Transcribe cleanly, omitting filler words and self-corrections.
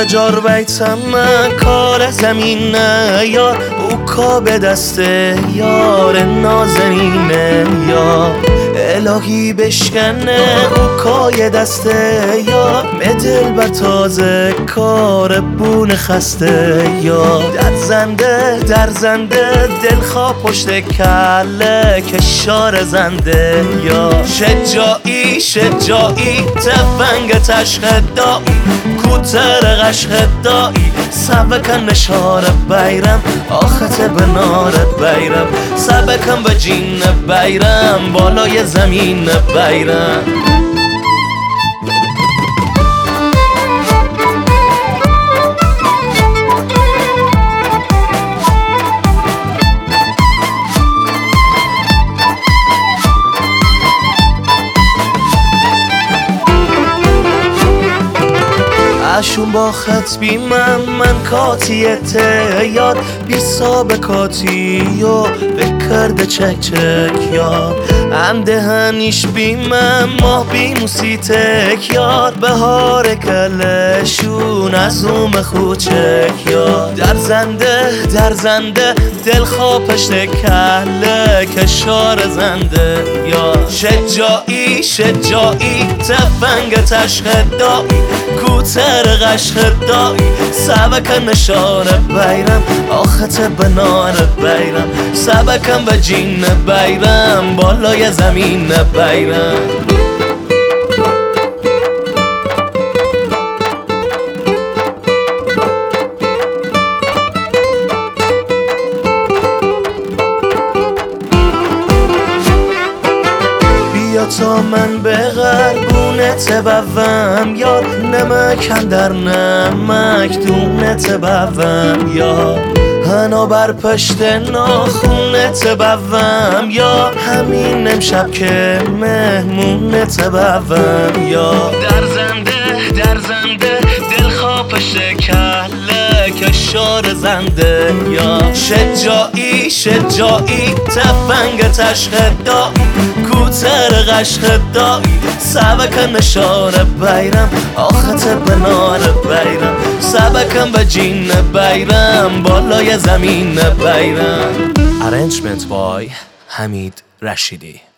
جار بیتم من کار زمینه یار او کا به دست یار نازنینه یار الهی بشکنه او کای دست یار مدل بر تازه کار بون خسته یار در زنده دل خواه پشت کله کشار زنده یار شجاعی تفنگ تشخ دایی کوتر قشخ دایی سبکن نشار بیرم آخت به نار بیرم سبکن به جین بیرم بالای زمین بیرم اشون با خط من کاتیت یاد بی سابقاتی و بکرده چک یاد اندهنیش ماه بی موسیتک یاد بهار کلشون از اوم خوچک یاد در زنده دل خواه پشت کله کشار زنده یاد شجاعی تفنگ تشخ دایی کوتر قشخ دایی سبکن نشار بیرم آخت به نار بیرم سبکن به جین بیرم بالای زمین بیرم تا من به قربونت بوم یار نمکن در نمک دونت بوم یار هنا بر پشت ناخونت بوم یار همین امشب که مهمونت بوم یار در زنده دل خواه پشت کله کشار زنده یار شجاعی تفنگ تشخ دایی کوتر قشخ دایی سبکن نشار بیرم آخت به نار بیرم سبکن به جین بیرم بالای زمین بیرم. Arrangement by حمید رشیدی.